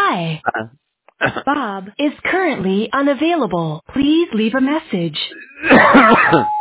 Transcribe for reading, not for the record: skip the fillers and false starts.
Hi. Bob is currently unavailable. Please leave a message.